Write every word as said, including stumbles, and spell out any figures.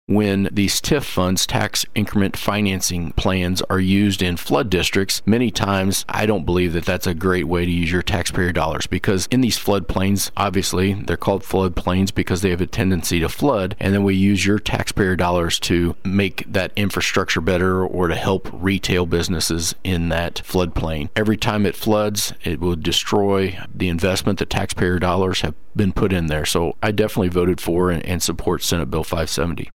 when these T I F funds, tax increment financing plans, are used in flood districts, many times I don't believe that that's a great way to use your taxpayer dollars, because in these floodplains, obviously they're called floodplains because they have a tendency to flood, and then we use your taxpayer dollars to make that infrastructure better or to help retail businesses in that floodplain. Every time it floods, it will destroy the investment that taxpayer dollars have been put in there. So I definitely voted for and, and support Senate Bill five seventy.